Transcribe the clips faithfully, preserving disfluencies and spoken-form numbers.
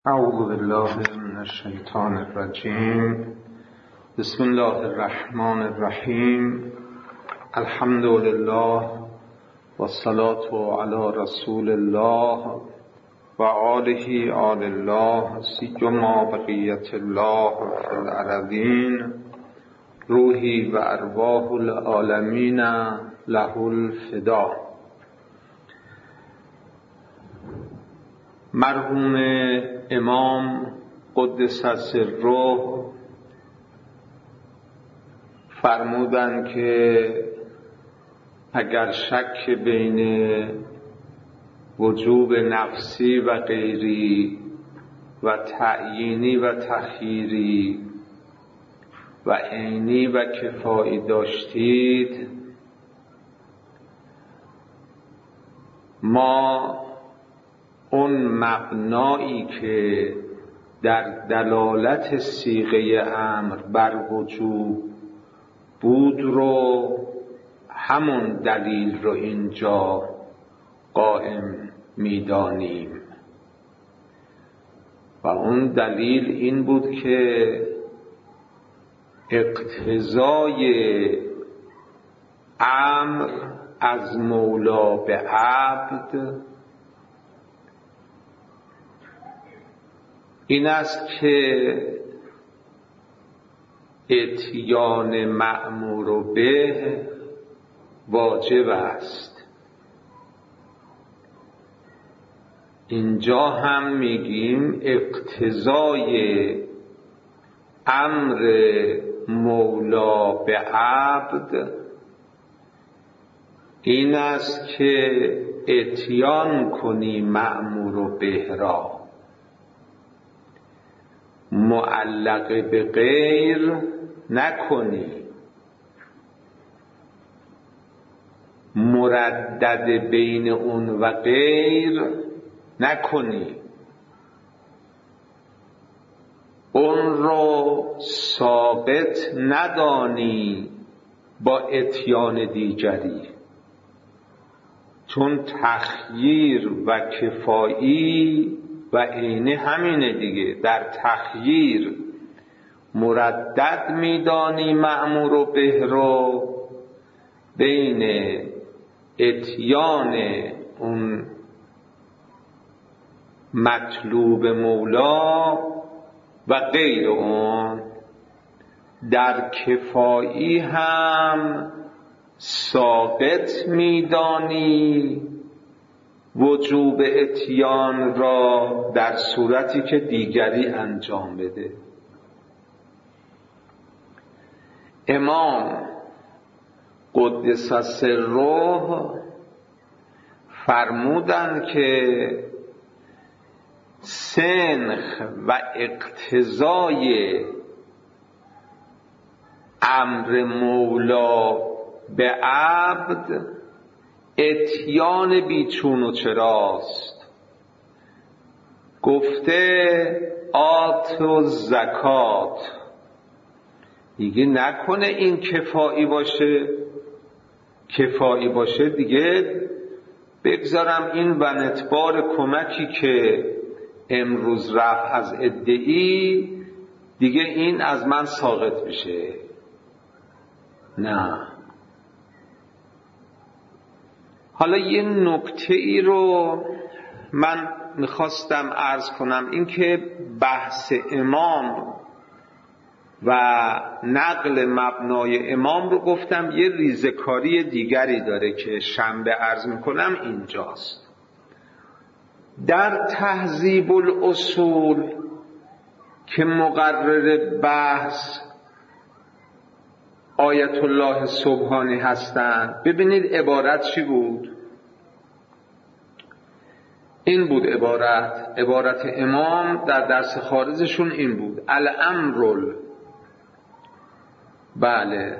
اعوذ بالله من الشیطان الرجیم. بسم الله الرحمن الرحیم. الحمد لله والصلاة علی رسول الله و آله آل الله سیما بقیت الله فی الارضین. روحی و ارواح العالمین له الفدا. مرحوم امام قدس سره فرمودند که اگر شک بین وجوب نفسی و غیری و تعیینی و تخییری و عینی و کفایی داشتید، ما اون مبنایی که در دلالت صیغه امر بر وجوب بود رو، همون دلیل رو اینجا قائم می‌دانیم و اون دلیل این بود که اقتضای امر از مولا به عبد این است که اتیان مأمور به واجب است. اینجا هم میگیم اقتضای امر مولا به عبد این است که اتیان کنی مأمور به را، معلق به غیر نکنی، مردد بین اون و غیر نکنی، اون رو ثابت ندانی با اتیان دیگری، چون تخییر و کفایی و عینه همینه دیگه. در تخییر مردد میدانی مأمور و به رو، بین اتیان اون مطلوب مولا و غیر اون. در کفایی هم ثابت میدانی وجوب اتیان را در صورتی که دیگری انجام بده. امام قدس سره فرمودند که سنخ و اقتضای امر مولا به عبد اتیان بیچون و چراست. گفته آت و زکات، دیگه نکنه این کفایی باشه، کفایی باشه دیگه بگذارم این ونتبار کمکی که امروز رفت از ادعی، دیگه این از من ساقط بشه. نه. حالا یه نکته ای رو من میخواستم عرض کنم، این که بحث امام و نقل مبنای امام رو گفتم یه ریزکاری دیگری داره که شنبه عرض میکنم اینجاست. در تهذیب الاصول که مقرر بحث آیت الله سبحانی هستند، ببینید عبارت چی بود؟ این بود عبارت عبارت امام در درس خارجشون این بود: الامر بله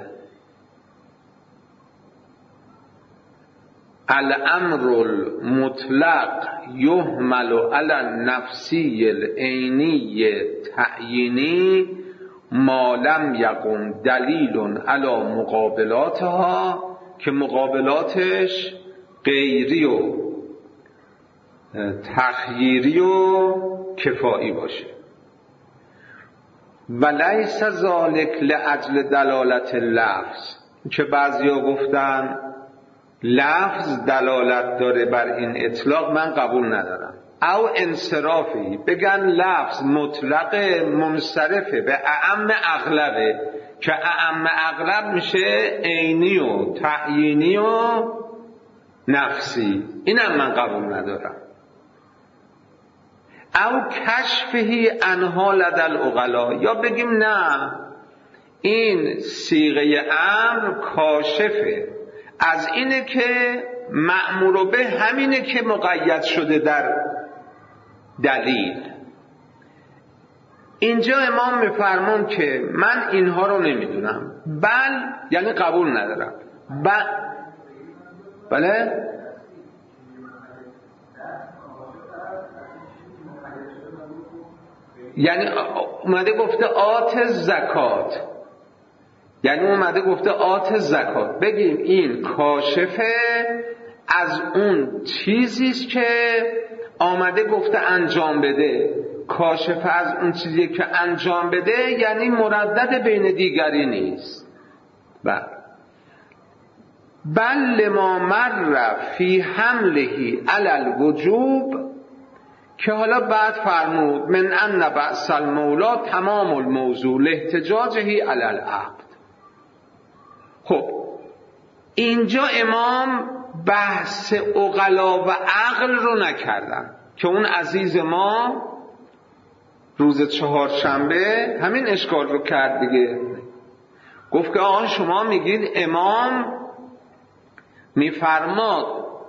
الامر المطلق یحمل علی النفسی العینی تعیینی ما لم یقم دلیل علی مقابلاتها، که مقابلاتش غیری و تخییری و کفایی باشه. ولیس ذالک لاجل دلالت لفظ، که بعضیا گفتن لفظ دلالت داره بر این اطلاق، من قبول ندارم. او انصرافی، بگن لفظ مطلق منصرفه به اعم اغلبه، که اعم اغلب میشه عینی و تعیینی و نفسی، اینم من قبول ندارم. او کشفهی انها لدى العقلا، یا بگیم نه این صیغه امر کاشفه از اینه که مأمور به همینه که مقید شده در دلیل. اینجا امام میفرمان که من اینها رو نمیدونم، بل یعنی قبول ندارم، بل بله یعنی اومده گفته آت زکات، یعنی اومده گفته آت زکات، بگیم این کاشفه از اون چیزیست که آمده گفته انجام بده. کاشفه از اون چیزی که انجام بده یعنی مردد بین دیگری نیست. بله بل لما مر فی حملهی علی الوجوب، که حالا بعد فرمود من ان بأس المولا تمام الموضوع لاحتجاجه علی العقد. خب اینجا امام بحث عقلا و عقل رو نکردن، که اون عزیز ما روز چهارشنبه همین اشکال رو کرد دیگه. گفت که آقا شما میگید امام میفرماد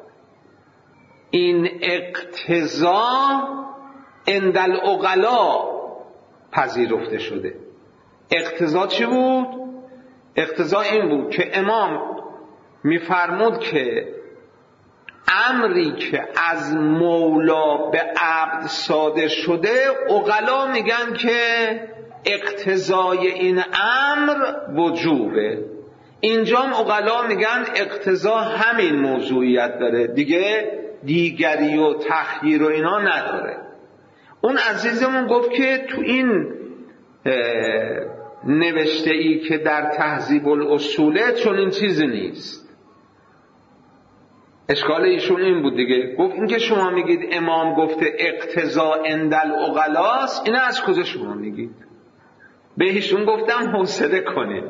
این اقتضا عند العقلا پذیرفته شده. اقتضا چی بود؟ اقتضا این بود که امام میفرمود که امری که از مولا به عبد صادر شده، عقلا میگن که اقتضای این امر وجوبه. اینجا هم عقلا میگن اقتضا همین موضوعیت داره دیگه، دیگری و تخییر و اینا نداره. اون عزیزمون گفت که تو این نوشته ای که در تهذیب الاصوله چون این چیزی نیست. اشکال ایشون این بود دیگه، گفت این که شما میگید امام گفته اقتضا عند العقلاست، اینه از کجا شما میگید؟ به ایشون گفتم حوصله کنید،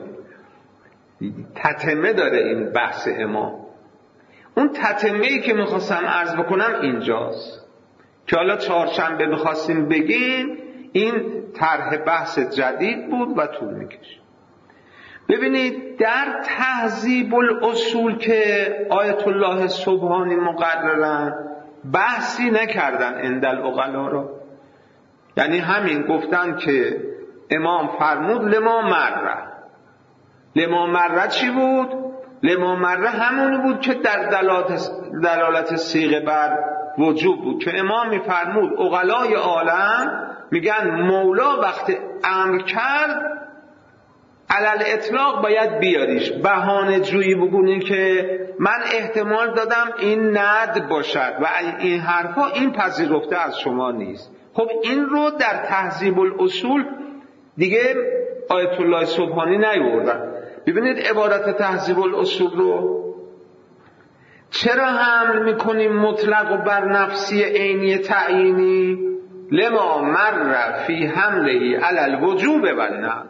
تتمه داره این بحث امام. اون تتمه ای که میخواستم عرض بکنم اینجاست که حالا چهارشنبه میخواستیم بگیم، این طرح بحث جدید بود و طول میکشه. ببینید در تهذیب الاصول که آیت الله سبحانی مقررن، بحثی نکردن عند العقلا رو، یعنی همین گفتن که امام فرمود لما مره. لما مره چی بود؟ لما مره همونی بود که در دلالت, دلالت صیغه بر وجوب بود، که امام میفرمود عقلای عالم میگن مولا وقت امر کرد علل اطلاق باید بیاریش، بهانه جویی بگونی که من احتمال دادم این ند باشد و این حرفا، این پذیرفته از شما نیست. خب این رو در تهذیب الاصول دیگه آیت الله سبحانی نیوردن. ببینید عبارت تهذیب الاصول رو چرا حمل میکنیم مطلق و بر نفسی عینی تعیینی؟ لما مر فی حمله علی الوجوب و الند.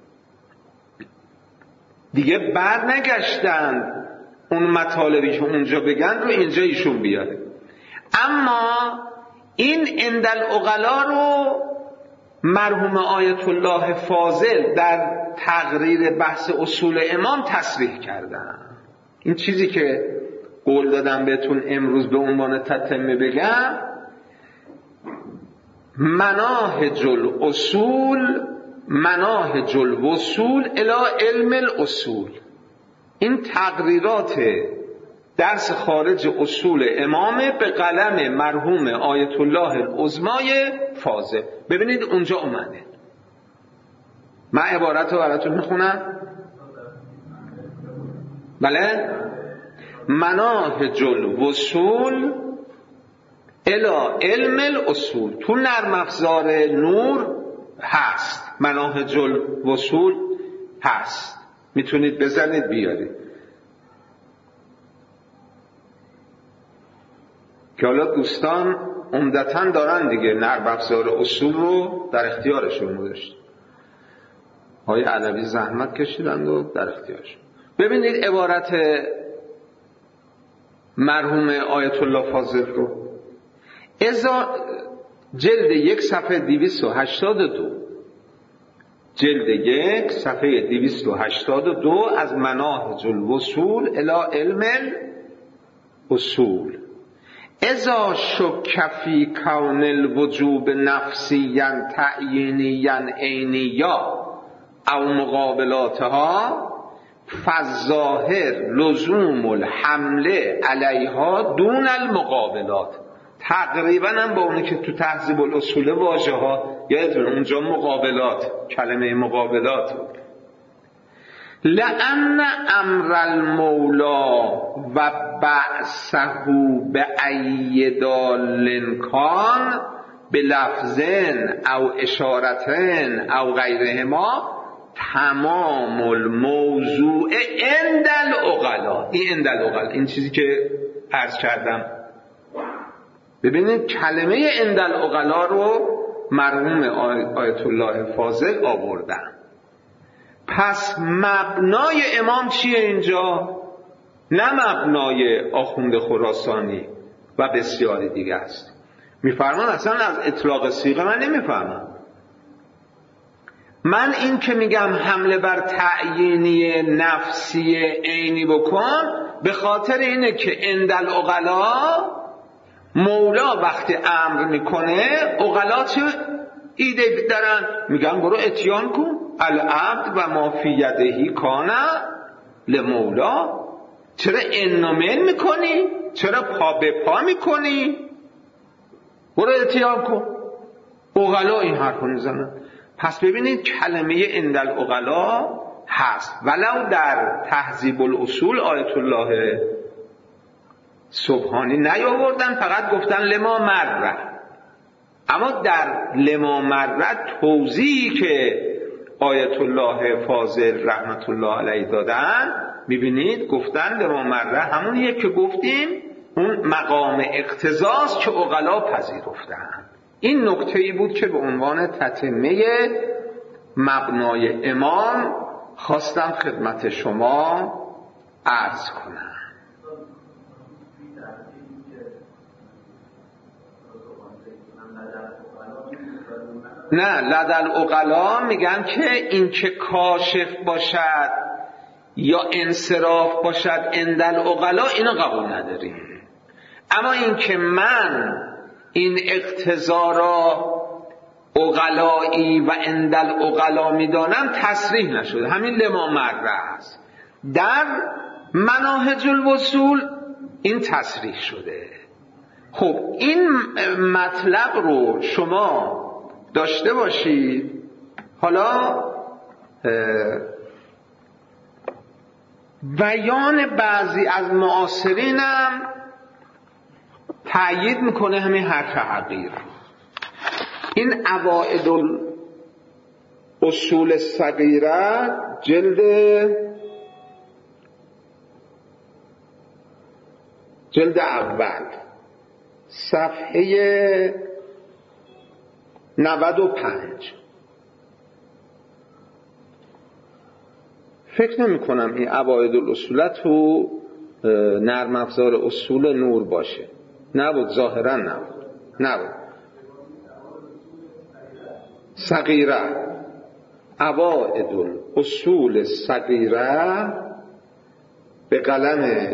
دیگه بر نگشتن اون مطالبی که اونجا بگن رو اینجا ایشون بیاره. اما این عند العقلا رو مرحوم آیت الله فاضل در تقریر بحث اصول امام تصریح کردن. این چیزی که قول دادم بهتون امروز به عنوان تتمه بگم، مناهج الاصول مناهج الوصول الی علم الاصول. این تقریرات درس خارج اصول امامه به قلم مرحوم آیت الله العظمای فاضل. ببینید اونجا اومده، من عبارت رو براتون میخونم. بله، مناهج الوصول الا علم الاصول. تو نرم افزار نور هست، مناهج الوصول هست، میتونید بزنید بیارید که حالا دوستان عمدتاً دارن دیگه نرم افزار اصول رو در اختیارشون گذاشتن. های علوی زحمت کشیدند و در اختیارشون. ببینید عبارت مرحوم آیت الله فاضل رو، ازا جلد یک صفحه دویست و هشتاد و دو، جلد یک صفحه دویست و هشتاد و دو از مناهج الوصول الی علم الاصول. ازا شک فی کون الوجوب نفسیا تعیینیا عینیا او مقابلاتها فالظاهر لزوم الحمله علیها دون المقابلات. تقریبا هم با اونی که تو تهذیب الاصول واژه ها یادتون اونجا مقابلات، کلمه مقابلات، لأن امر المولا و بعثه به ای دال کان بلفظن او اشارتن او غیرهما تمام الموضوع عند العقلا. این عند العقلا، این چیزی که عرض کردم. ببینید کلمه عند العقلا رو مرحوم آیت الله فاضل آوردن. پس مبنای امام چیه اینجا؟ نه مبنای آخوند خراسانی و بسیاری دیگه است. میفرمان اصلا از اطلاق صیغه من نمیفهمم. من این که میگم حمله بر تعیینی نفسی عینی بکن به خاطر اینه که عند العقلا مولا وقتی امر میکنه عقلا چه ایده دارن؟ میگن برو اتیان کن العبد و ما فی یدهی کان لمولا. چرا انومن میکنی؟ چرا پا به پا میکنی؟ برو اتیان کن. عقلا این حرف میزنن. پس ببینید کلمه عند العقلا هست، ولو در تهذیب الاصول آیت الله سبحانی نیاوردن، فقط گفتن لما مره. اما در لما مره توضیحی که آیت الله فاضل رحمت الله علیه دادن، میبینید گفتن لما مره همونیه که گفتیم اون مقام اقتضاست که عقلا پذیرفتن. این نکته‌ای بود که به عنوان تتمه مبنای امام خواستم خدمت شما عرض کنم. نه، لدل عقلا میگن که این که کاشف باشد یا انصراف باشد عندل عقلا اینو قبول نداریم. اما این که من این اقتضا را عقلایی و عندل عقلا میدانم تصریح نشده، همین لما مره است. در مناهج الوصول این تصریح شده. خب این مطلب رو شما داشته باشید. حالا بیان بعضی از معاصرینم تأیید میکنه همین حرف حقیر. این عوائد الاصول الصغیره جلد جلد اول صفحه نود و پنج. فکر نمی کنم این عوائد الاصول تو نرم افزار اصول نور باشه. نبود، ظاهرا نبود نبود صغیره، عوائد الاصول الصغیره به قلم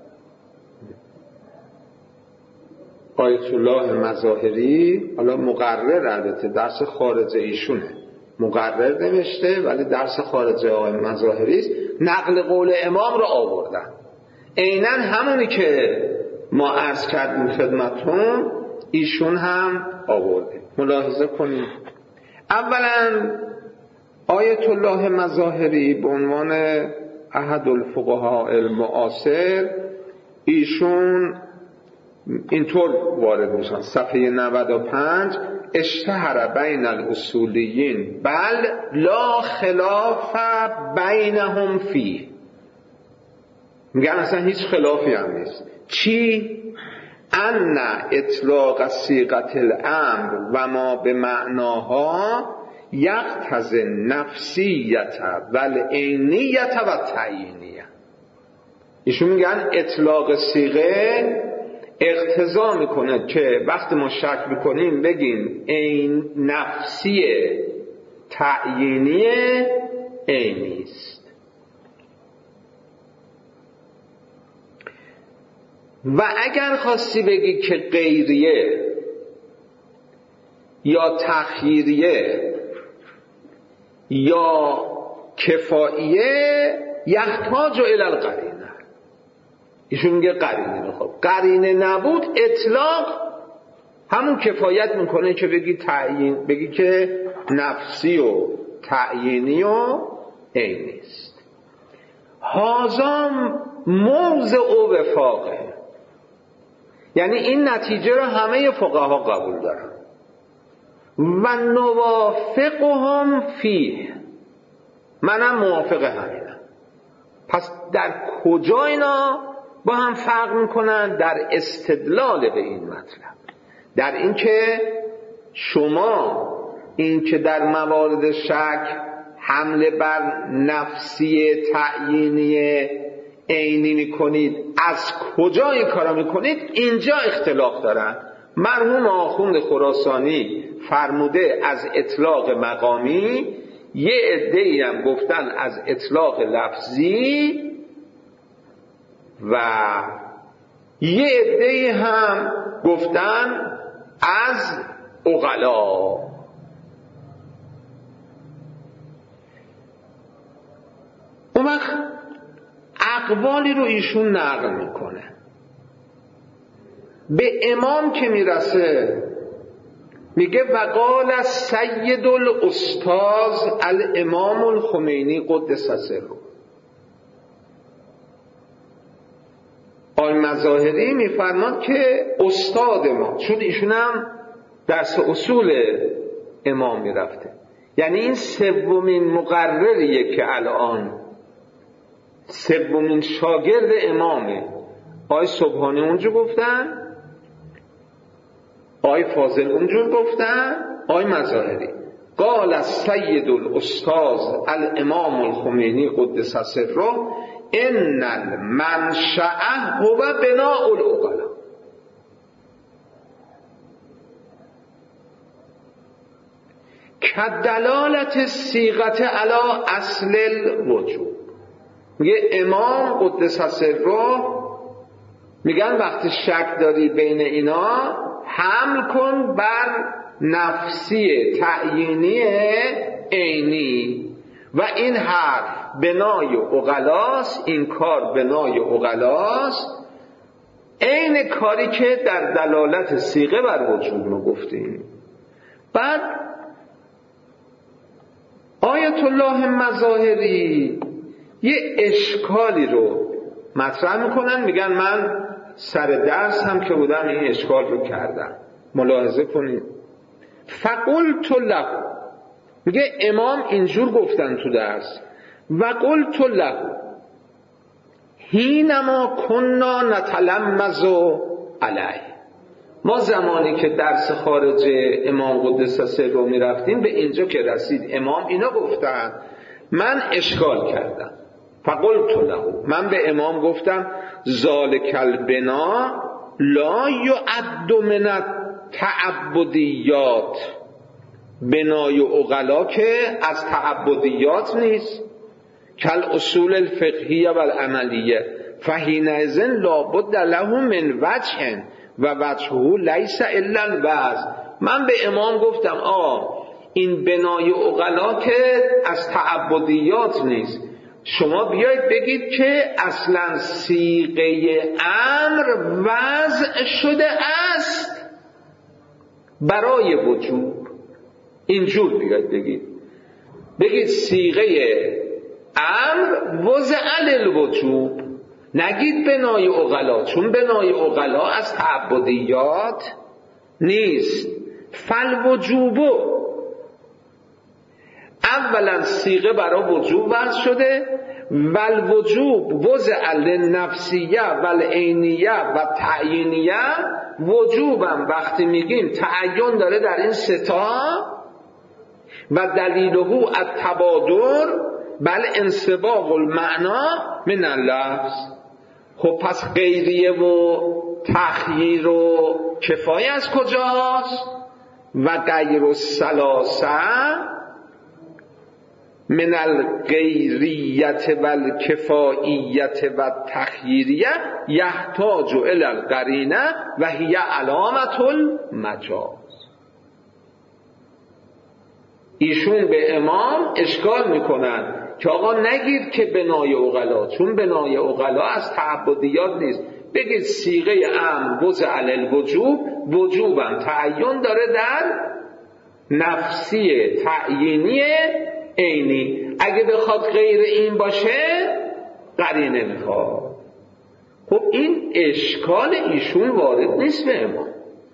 آیت الله مظاهری. حالا مقرر البته درس خارج ایشونه، مقرر نوشته ولی درس خارج آقای مظاهری است. نقل قول امام رو آوردن، عیناً همونی که ما عرض کردیم خدمتون ایشون هم آورده. ملاحظه کنید. اولا آیت الله مظاهری به عنوان احد الفقهاء المعاصر ایشون اینطور وارد میشن. صفحه نود و پنج اشتهر بین الاصولیین بل لا خلاف بینهم فیه، میگن اصلا هیچ خلافی هم نیست. چی؟ ان اطلاق صیغه الامر و ما به معناها یقتضی نفسیت و العینیت و التعیینیه. ایشون میگن اطلاق صیغه اقتضا میکنه که وقتی ما شک میکنیم بگیم این نفسیه، تعیینیه، عینیست. و اگر خواستی بگی که غیریه یا تخییریه یا کفاییه یحتاج الی القرینه، ایشون میگه قرینه میخواد. قرینه نبود اطلاق همون کفایت میکنه که بگی تعیین، بگی که نفسی و تعیینی و عینیست. هازا موضع و وفاقه، یعنی این نتیجه رو همه فقها قبول دارن. و نوافقهم فیه، منم موافق همینم. پس در کجا اینا با هم فرق میکنن؟ در استدلال به این مطلب، در اینکه شما این که در موارد شک حمله بر نفسی تعیینی عینی میکنید، از کجا این کارا میکنید؟ اینجا اختلاف دارن. مرحوم آخوند خراسانی فرموده از اطلاق مقامی، یه عده‌ای هم گفتن از اطلاق لفظی و یه عده‌ای هم گفتن از عقلا. اون وقت اقوالی رو ایشون نقل میکنه. به امام که میرسه میگه وقال سید الاستاذ الامام الخمینی قدس سره. آقای مظاهری میفرماد که استاد ما، چون ایشون هم درس اصول امام میرفته، یعنی این سومین مقرریه که الان سومین شاگرد امامه. آقای سبحانی اونجور گفتن، آقای فاضل اونجور گفتن، آقای مظاهری. قال السید الاستاذ الامام الخمینی قدس سره ان المنشأ هو بناء العقلا. کدلالت الصیغه علی اصل الوجوب. میگه امام قدس سره میگن وقتی شک داری بین اینا حمل کن بر نفسی تعیینی عینی و این حرف بنای عقلاست، این کار بنای عقلاست، عین کاری که در دلالت صیغه بر وجود ما گفتیم. بعد آیت الله مظاهری یه اشکالی رو مطرح میکنن، میگن من سر درس هم که بودم این اشکال رو کردم. ملاحظه کنید. فقلت له، میگه امام اینجور گفتن تو درس، و قلت له حینما کنا نتلمذ علیه، ما زمانی که درس خارج امام قدس سره رو میرفتیم به اینجا که رسید امام اینا گفتن، من اشکال کردم. فقلت له، من به امام گفتم ذالک البنا لا یعد من التعبدیات، بنای عقلا که از تعبدیات نیست، کل اصول الفقهیه و العملیه فحینئذ لابد له من وجه و وجهه لیس الا الوضع. من به امام گفتم آه این بنای عقلا که از تعبدیات نیست، شما بیایید بگید که اصلا صیغه امر وضع شده است برای وجوب. اینجور بیایید بگید، بگید صیغه امر وضع للوجوب، نگید بنای عقلا، چون بنای عقلا از تعبدیات نیست. فالوجوبو، اولا صیغه برای وجوب وضع شده، والوجوب وضع للنفسیه والعینیه و تعیینیه. وجوبم وقتی میگیم تعین داره در این ستا، و دلیله التبادر بل انصباغ المعنا من اللفظ. خب پس غیریه و تخییر و کفایه از کجاست؟ و غیر الثلاثه من الغیریت و الکفاییت و التخییریه یحتاج الی القرینه و هی علامت المجاز. ایشون به امام اشکال میکنن که آقا نگید که بنای عقلا، چون بنای عقلا از تعبدیات نیست. بگید صیغه امر وضع علی الوجوب، وجوبم تعین داره در نفسی تعیینی عینی. اگه بخواد غیر این باشه قرینه میخواد. خب این اشکال ایشون وارد نیست به امام،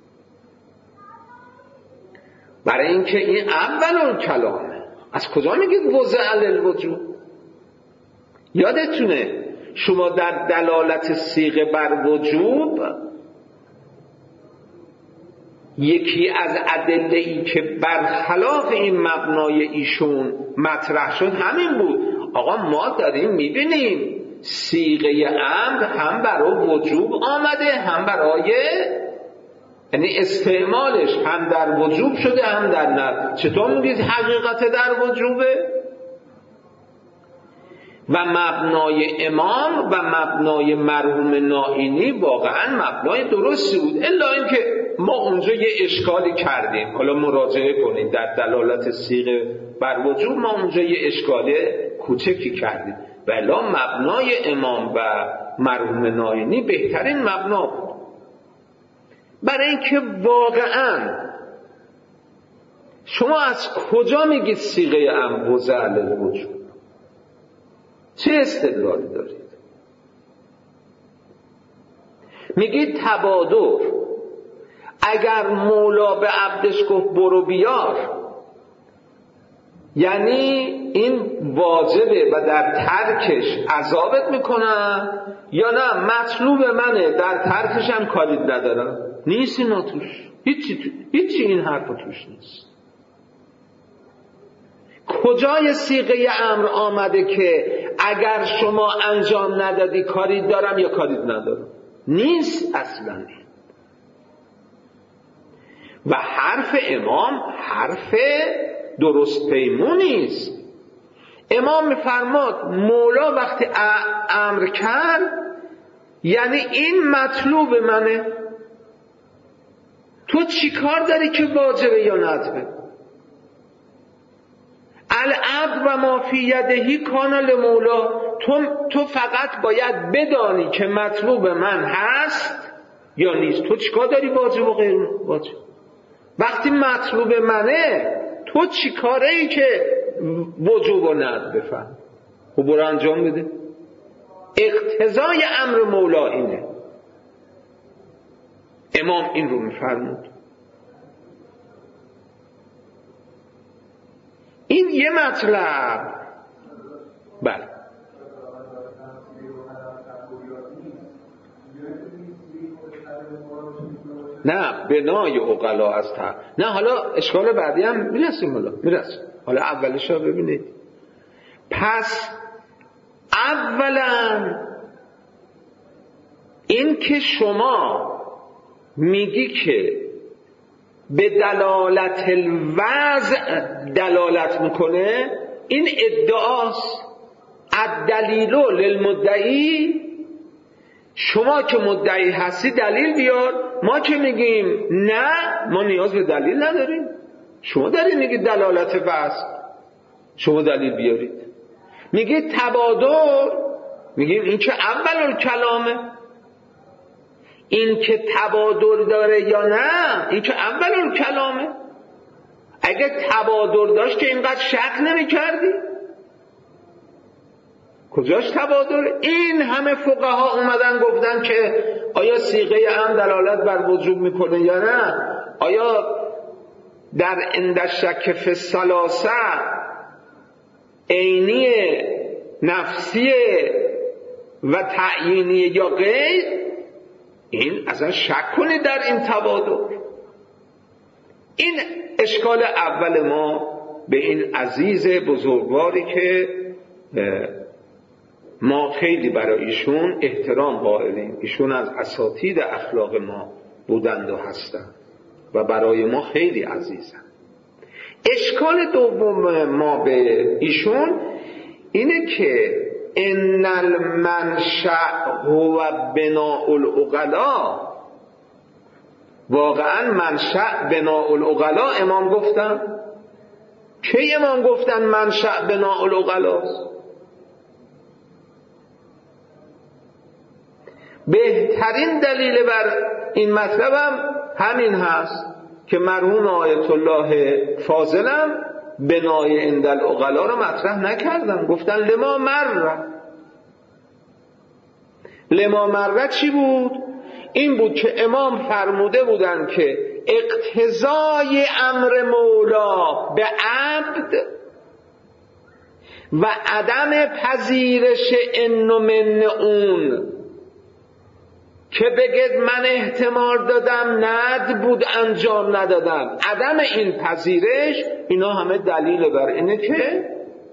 برای اینکه این اول کلامه. از کجا میگید وضع علی الوجوب؟ یادتونه شما در دلالت صیغه بر وجوب یکی از ادله‌ای که برخلاف این مبنای ایشون مطرح شد همین بود. آقا ما داریم میبینیم صیغه امر هم برای وجوب آمده هم برای، یعنی استعمالش هم در وجوب شده هم در نفی. چطور میگید حقیقت در وجوبه؟ و مبنای امام و مبنای مرحوم نائینی واقعا مبنای درستی بود، الا اینکه ما اونجا یه اشکالی کردیم. حالا مراجعه کنید در دلالت صیغه بر وجوب ما اونجا یه اشکال کوچکی کردیم، ولی مبنای امام و مرحوم نائینی بهترین مبنا بود. برای اینکه واقعا شما از کجا میگید صیغه امر وضع علی الوجوب؟ چه استدلالی دارید؟ میگید تبادر. اگر مولا به عبدش گفت برو بیار، یعنی این واجبه و در ترکش عذابت میکنن، یا نه مطلوب منه در ترکش هم کاری ندارم؟ نیست اینا توش، هیچی, تو... هیچی این حرف توش نیست. کجای صیغه امر آمده که اگر شما انجام ندادی کاری دارم یا کاری ندارم؟ نیست اصلا. و حرف امام حرف درست پیمونی است. امام میفرماد مولا وقتی امر کرد یعنی این مطلوب منه، تو چی کار داری که واجبه یا ندبه؟ العبد و ما فی یدهی کان لمولا. تو, تو فقط باید بدانی که مطلوب من هست یا نیست. تو چی کار داری واجب و غیر واجب؟ وقتی مطلوب منه تو چی کاره ای که وجوب و ند بفهم؟ خب برو انجام بده. اقتضای امر مولا اینه. امام این رو میفرمود. این یه مطلب. بله نه بنای عقلا از تا نه. حالا اشکال بعدی هم میرسیم، حالا میرسیم. حالا اولش رو ببینید. پس اولا این که شما میگی که به دلالت الوضع دلالت میکنه، این ادعاست. الدلیل للمدعی، شما که مدعی هستی دلیل بیار. ما که میگیم نه ما نیاز به دلیل نداریم، شما دارید میگید دلالت وضع، شما دلیل بیارید. میگید تبادر، میگیم این که اول کلامه. این که تبادر داره یا نه، این که اول کلامه. اگه تبادر داشت که اینقدر شک نمی کردی؟ کجاش تبادل؟ این همه فقها اومدن گفتن که آیا صیغه ام دلالت بر وجوب میکنه یا نه؟ آیا در عند الشک فی الثلاثه عینی نفسی و تعیینی یا غیر؟ این اصلا شک کنید در این تبادل. این اشکال اول ما به این عزیز بزرگواری که ما خیلی برای ایشون احترام قائلیم، ایشون از اساتید اخلاق ما بودند و هستند و برای ما خیلی عزیزند. اشکال دوم ما به ایشون اینه که ان المنشأ هو بناء العقلاء. واقعا منشأ بناء العقلاء امام گفتن؟ کی امام گفتن منشأ بناء العقلاء؟ بهترین دلیل بر این مطلبم همین هست که مرحوم آیت الله فاضلم بنای عند العقلاء رو مطرح نکردن، گفتن لما مر. لما مر چی بود؟ این بود که امام فرموده بودن که اقتضای امر مولا به عبد و عدم پذیرش ان و من اون که بگید من احتمال دادم ند بود انجام ندادم، عدم این پذیرش، اینا همه دلیل بر اینه که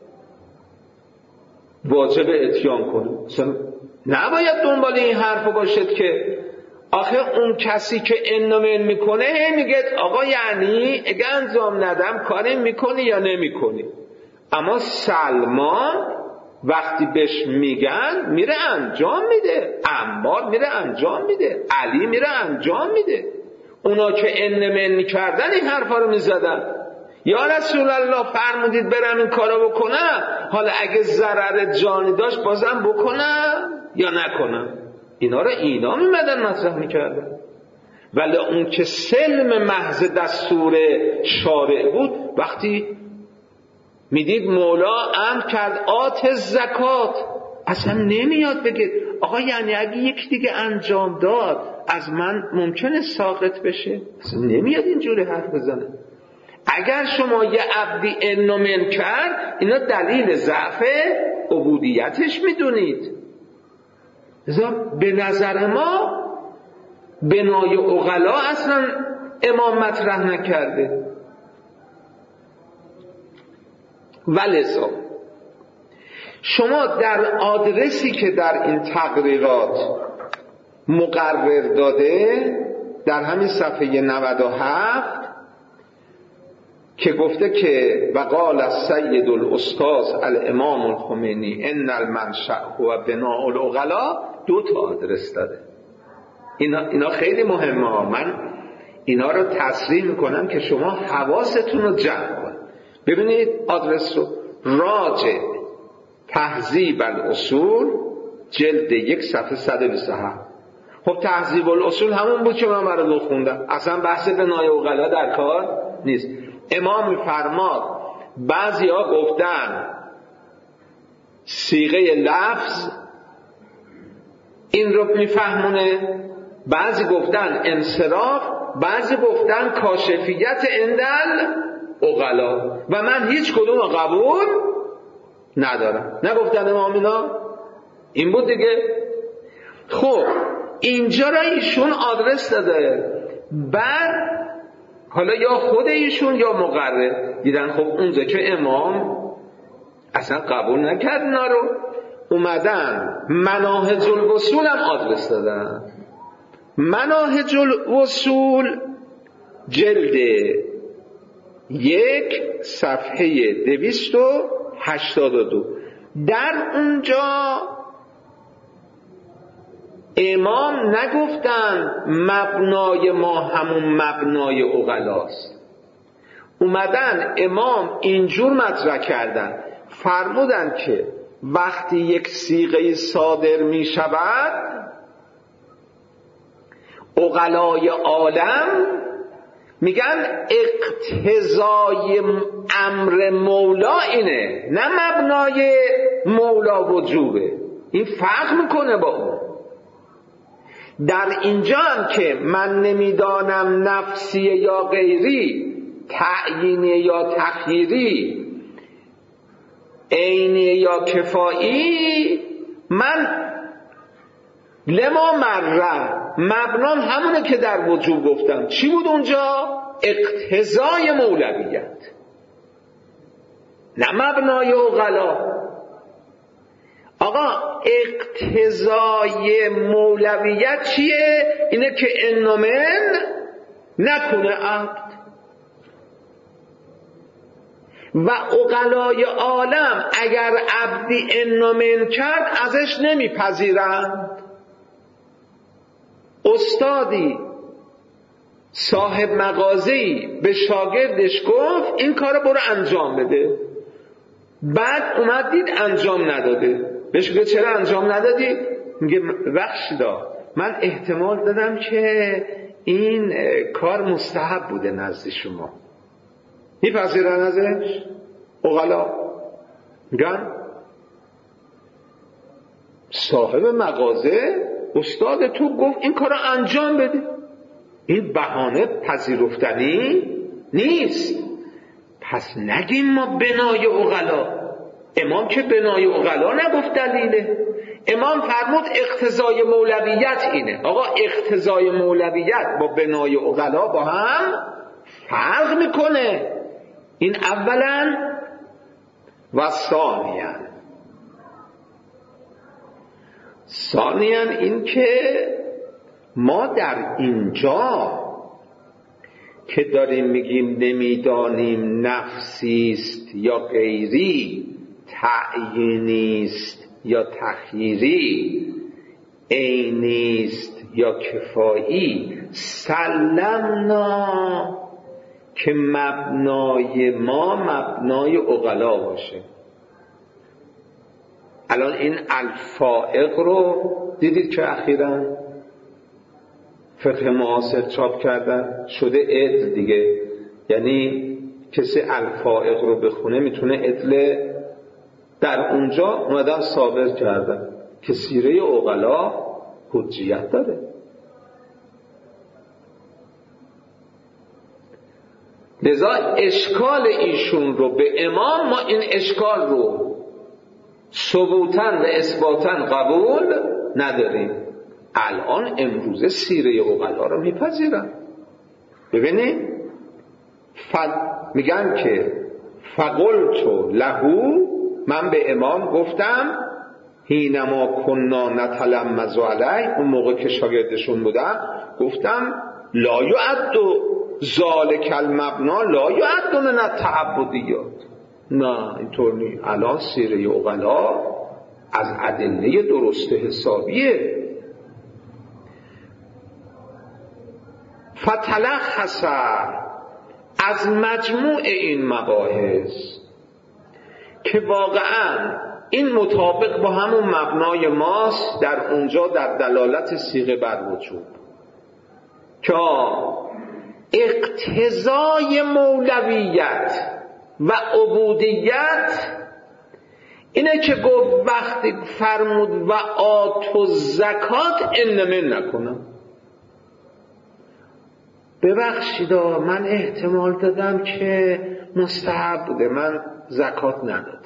واجب اتیان کنه. نباید دنبال این حرف باشد که آخه اون کسی که انومن میکنه میگه آقا یعنی اگه انجام ندم کاری میکنی یا نمیکنی. اما سلمان وقتی بهش میگن میره انجام میده، عمار میره انجام میده، علی میره انجام میده. اونا که انومن میکردن این حرفا رو میزدن. یا رسول الله فرمودید برم این کارو بکنم، حالا اگه ضرر جانی داشت بازم بکنم یا نکنم. اینا رو اینا میمدن مطرح میکردن. ولی اون که سلم محض دستور شارع بود، وقتی میدید مولا امر کرد آت زکات، اصلا نمیاد بگه آقا یعنی اگه یک دیگه انجام داد از من ممکنه ساقط بشه، اصلا نمیاد اینجوری حرف بزنه. اگر شما یه عبدی انومن کرد، اینا دلیل ضعف عبودیتش میدونید. لذا به نظر ما بنای عقلا اصلا امام مطرح نکرده. ولذا شما در آدرسی که در این تقریرات مقرر داده در همین صفحه نود و هفت که گفته که وقال السید الاستاذ الامام الخمینی ان المنشأ هو بناء العقلاء، دو تا آدرس داده. اینا, اینا خیلی مهمه. من اینا رو تصریح میکنم که شما حواستون رو جمع کنید. ببینید آدرس رو: راجع تهذیب الاصول جلد یک صفحه صد و بیست و هفت. خب تهذیب الاصول همون بود که من برای خوندم، اصلا بحث بنای عقلا در کار نیست. امام میفرماد بعضی ها گفتن صیغه لفظ این رو میفهمونه، بعضی گفتن انصراف، بعضی گفتن کاشفیت اندل عقلا و من هیچ کدوم رو قبول ندارم. نگفتن امام اینا؟ این بود دیگه. خب اینجا را ایشون آدرس داده، بعد حالا یا خود ایشون یا مقرر دیدن خب اونجا که امام اصلا قبول نکرد اینا رو، اومدن مناهج الوصول هم آدرس دادن. مناهج الوصول جلد یک صفحه دویست و هشتاد و دو. در اونجا امام نگفتن مبنای ما همون مبنای عقلاست، اومدن امام اینجور مطرح کردن، فرمودن که وقتی یک صیغه صادر می شود عقلای عالم میگن اقتضای امر مولا اینه، نه مبنای مولا وجوبه، این فرق میکنه با اون. در اینجا هم که من نمیدانم نفسی یا غیری، تعیینی یا تخییری، عینی یا کفایی، من لما مره مبنام همونه که در وجوب گفتم. چی بود اونجا؟ اقتضای مولویت، نه مبنای عقلا. آقا اقتضای مولویت چیه؟ اینه که انومن نکنه عبد. و عقلای عالم اگر عبدی انومن کرد ازش نمیپذیرند. استادی صاحب مغازه‌ای به شاگردش گفت این کارو برو انجام بده، بعد اومد دید انجام نداده، بهش گفت چرا انجام ندادی؟ میگه بخشیدا من احتمال دادم که این کار مستحب بوده نزد شما. میپذیرن ازش؟ عقلا میگن صاحب مغازه استاد تو گفت این کار رو انجام بده، این بهانه پذیرفتنی نیست. پس نگیم ما بنای عقلا. امام که بنای عقلا نگفت دلیله. امام فرمود اقتضای مولویت اینه. آقا اقتضای مولویت با بنای عقلا با هم فرق میکنه. این اولا. و ثانیاً ثانیاً این که ما در اینجا که داریم میگیم نمیدانیم نفسیست یا غیری، تعیینیست یا تخییری، عینیست یا کفایی، سلمنا که مبنای ما مبنای عقلا باشه. الان این الفائق رو دیدید که اخیراً فقه معاصر چاپ کردن، شده عدل دیگه. یعنی کسی الفائق رو بخونه میتونه عدل. در اونجا اومدن ثابت کردن که سیره عقلا حجیت داره. لذا اشکال ایشون رو به امام، ما این اشکال رو ثبوتاً و اثباتاً قبول نداریم. الان امروزه سیره عقلا رو میپذیرن. ببینید فد... میگن که فقلت لهو، من به امام گفتم حینما کنا نتلمذ علیه، اون موقع که شاگردشون بودم گفتم لا یعد ذالک المبنا لا یعد من التعبدیات. نه اینطور نیست. الان سیره عقلا از ادله درست حسابیه. فتلخص از مجموع این مباحث که واقعا این مطابق با همون مبنای ماست در اونجا در دلالت صیغه بر وجوب، که اقتضای مولویت و عبودیت اینه که گفت وقتی فرمود و آتو زکات انمن نکنم. ببخشیدا من احتمال دادم که مستحب بوده، من زکات ندادم.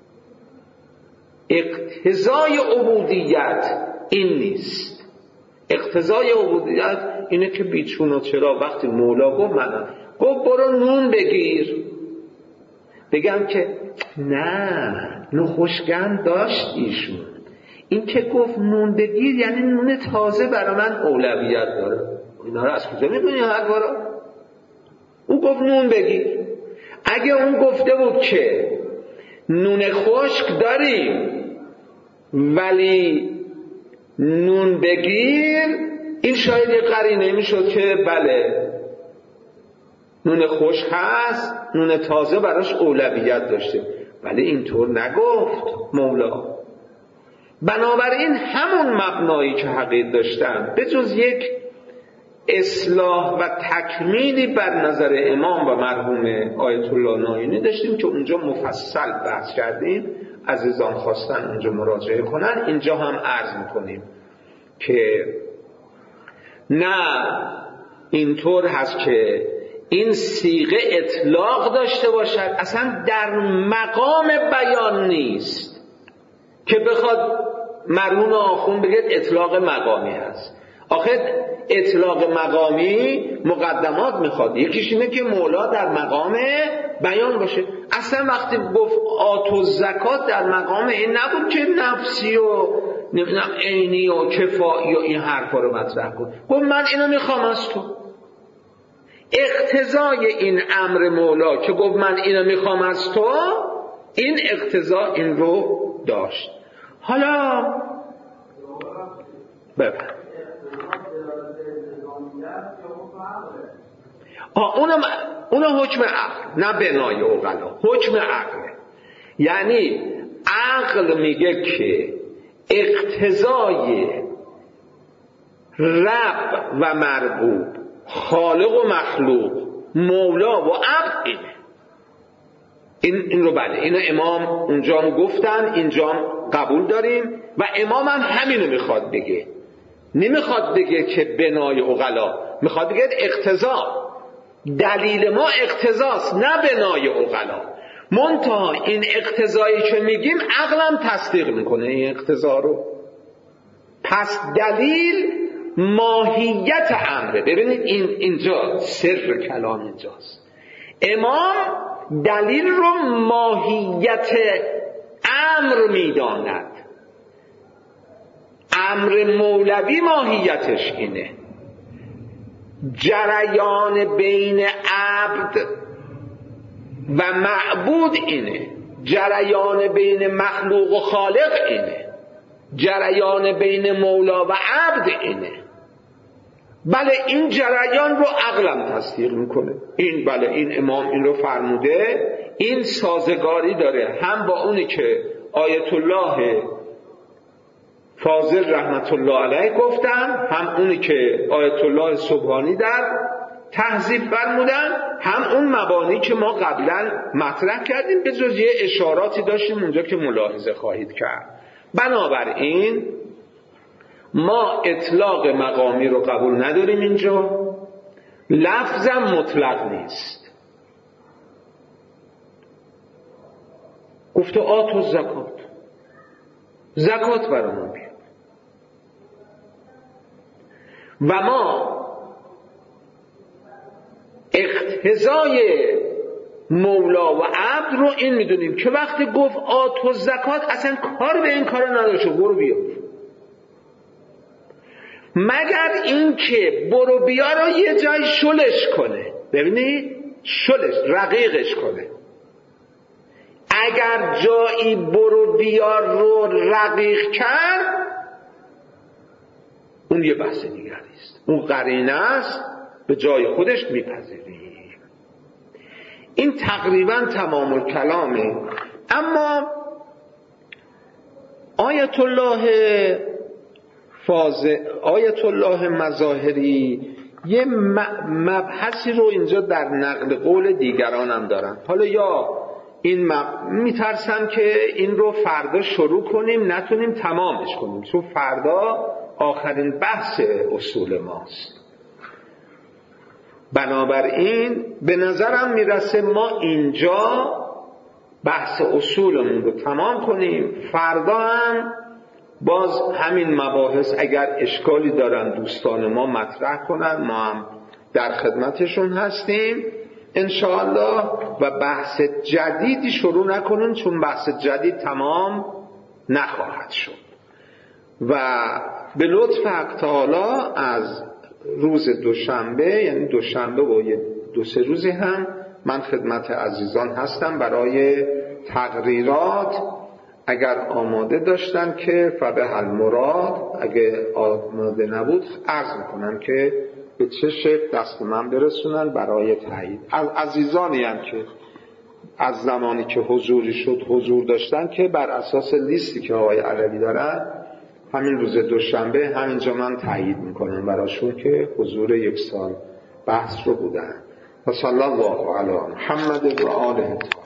اقتضای عبودیت این نیست. اقتضای عبودیت اینه که بیچون و چرا وقتی مولا گفت من گفت برو نون بگیر، بگم که نه نخوشگند داشت ایشون. این که گفت نون بگیر یعنی نون تازه برای من اولویت داره. اینا رو از کجا میدونی حرفا رو؟ او گفت نون بگیر. اگه اون گفته بود که نون خشک داریم ولی نون بگیر، این شاید یه قرینه میشد که بله نون خشک هست، نون تازه براش اولویت داشته، ولی اینطور نگفت مولا. بنابراین همون مبنایی که حقیقت داشتن به جز یک اصلاح و تکمیلی بر نظر امام و مرحوم آیت الله نایینی داشتیم که اونجا مفصل بحث کردیم. عزیزان خواستن اونجا مراجعه کنن. اینجا هم عرض میکنیم که نه اینطور هست که این صیغه اطلاق داشته باشد، اصلا در مقام بیان نیست که بخواد مرحوم آخوند بگه اطلاق مقامی هست. آخه اطلاق مقامی مقدمات میخواد. یکیش اینه که مولا در مقام بیان باشه. اصلا وقتی گفت آتو زکات در مقام این نبود که نفسی و نمیدونم عینی و کفایی و این حرفا رو مطرح کن. گفت من اینو میخوام از تو. اقتضای این امر مولا که گفت من اینو میخوام از تو، این اقتضا این رو داشت. حالا ببین آه اونم اونم حکم عقل، نه بنای عقلا، حکم عقل. یعنی عقل میگه که اقتضای رب و مربوب، خالق و مخلوق، مولا و عبد اینه. این این رو بله، اینو امام اونجا هم گفتن، اینجا هم قبول داریم و امام هم همینو میخواد بگه. نمیخواد بگه که بنای عقلا، میخواد بگه اقتضا. دلیل ما اقتضاست نه بنای عقلا. منتها این اقتضایی که میگیم عقلم تصدیق میکنه این اقتضا رو. پس دلیل ماهیت امره. ببینید این اینجا سر کلام اینجاست. امام دلیل رو ماهیت امر میداند. امر مولوی ماهیتش اینه، جریان بین عبد و معبود اینه، جریان بین مخلوق و خالق اینه، جریان بین مولا و عبد اینه. بله این جریان رو عقلم تصدیق میکنه. این بله این امام این رو فرموده. این سازگاری داره هم با اونی که آیت الله فاضل رحمت الله علیه گفتن، هم اونی که آیت الله سبحانی در تهذیب فرمودن، هم اون مبانی که ما قبلا مطرح کردیم، به جز یه اشاراتی داشتیم اونجا که ملاحظه خواهید کرد. بنابراین ما اطلاق مقامی رو قبول نداریم. اینجا لفظم مطلق نیست. گفته آتو زکات، زکات برامون بیاد و ما اقتضای مولا و عبد رو این میدونیم که وقتی گفت آتو زکات اصلا کار به این کار نداشته، برو بیا. مگر این که برو بیا رو یه جای شلش کنه. ببینید شلش رقیقش کنه. اگر جایی برو بیا رو رقیق کرد اون یه بحث دیگری است، اون قرینه است، به جای خودش میپذیریم. این تقریبا تمام الکلامه. اما آیت الله فاضل، آیت الله مظاهری یه مبحثی رو اینجا در نقل قول دیگران هم دارن. حالا یا این مب... میترسم که این رو فردا شروع کنیم نتونیم تمامش کنیم، چون فردا آخرین بحث اصول ماست. بنابراین به نظرم میرسه ما اینجا بحث اصولمون رو تمام کنیم. فردا هم باز همین مباحث اگر اشکالی دارن دوستان ما مطرح کنن، ما هم در خدمتشون هستیم انشاءالله. و بحث جدیدی شروع نکنن چون بحث جدید تمام نخواهد شد. و به لطف حق تعالی از روز دوشنبه، یعنی دوشنبه و دو سه روزی هم من خدمت عزیزان هستم برای تقریرات. اگر آماده داشتن که فبه المراد، اگه آماده نبود عرض میکنم که به چه شکل دست من برسونن برای تایید. از عزیزانی هم که از زمانی که حضوری شد حضور داشتن که بر اساس لیستی که آقای علوی دارن همین روز دوشنبه همینجا من تایید میکنم براشون که حضور یک سال بحث رو بودن. و صلی الله علی محمد و آله.